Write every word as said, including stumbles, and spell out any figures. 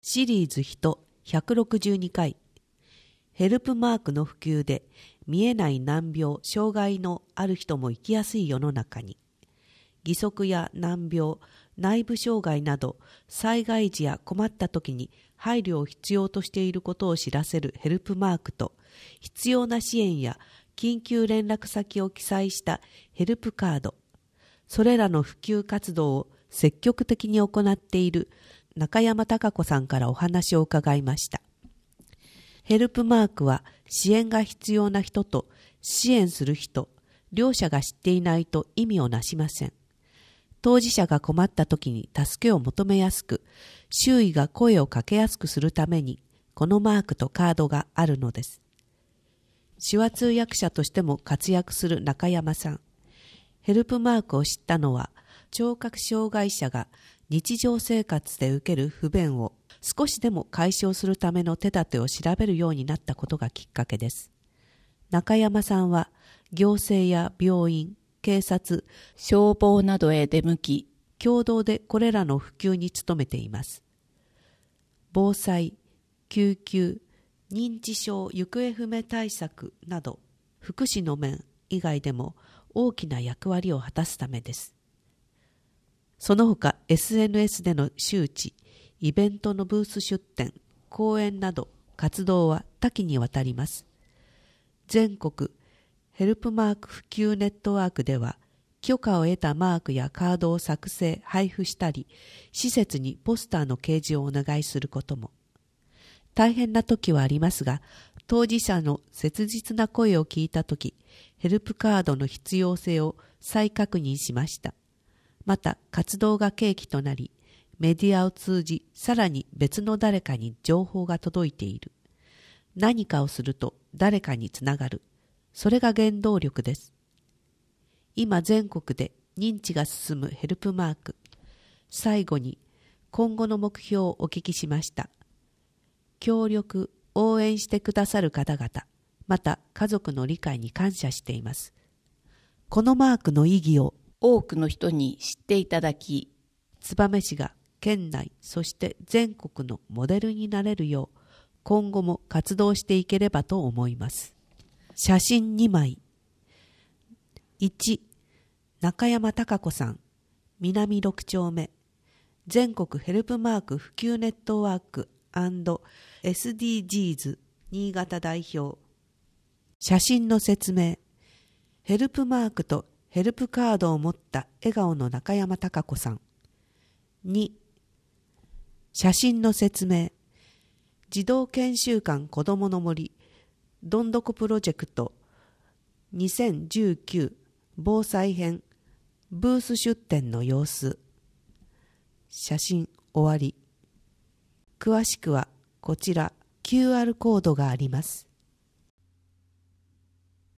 シリーズいちひゃくろくじゅうにかい、ヘルプマークの普及で見えない難病・障害のある人も生きやすい世の中に、義足や難病、内部障害など災害時や困った時に配慮を必要としていることを知らせるヘルプマークと、必要な支援や緊急連絡先を記載したヘルプカード、それらの普及活動を積極的に行っている中山貴子さんからお話を伺いました。ヘルプマークは支援が必要な人と支援する人、両者が知っていないと意味をなしません。当事者が困った時に助けを求めやすく、周囲が声をかけやすくするために、このマークとカードがあるのです。手話通訳者としても活躍する中山さん。ヘルプマークを知ったのは、聴覚障害者が日常生活で受ける不便を少しでも解消するための手立てを調べるようになったことがきっかけです。中山さんは行政や病院、警察、消防などへ出向き、共同でこれらの普及に努めています。防災、救急、認知症行方不明対策など福祉の面以外でも大きな役割を果たすためです。その他 エスエヌエス での周知、イベントのブース出展、講演など活動は多岐にわたります。全国ヘルプマーク普及ネットワークでは、許可を得たマークやカードを作成・配布したり、施設にポスターの掲示をお願いすることも。大変な時はありますが、当事者の切実な声を聞いた時、ヘルプカードの必要性を再確認しました。また活動が契機となり、メディアを通じさらに別の誰かに情報が届いている。何かをすると誰かにつながる。それが原動力です。今全国で認知が進むヘルプマーク。最後に今後の目標をお聞きしました。協力、応援してくださる方々、また家族の理解に感謝しています。このマークの意義を多くの人に知っていただき、燕市が県内そして全国のモデルになれるよう今後も活動していければと思います。写真にまい。いち、中山貴子さん、南ろく丁目、全国ヘルプマーク普及ネットワーク&エスディージーズ 新潟代表。写真の説明。ヘルプマークとヘルプカードを持った笑顔の中山貴子さん。に、写真の説明。児童研修館子どもの森どんどこプロジェクトにせんじゅうきゅう防災編ブース出展の様子。写真終わり。詳しくはこちら キューアール コードがあります。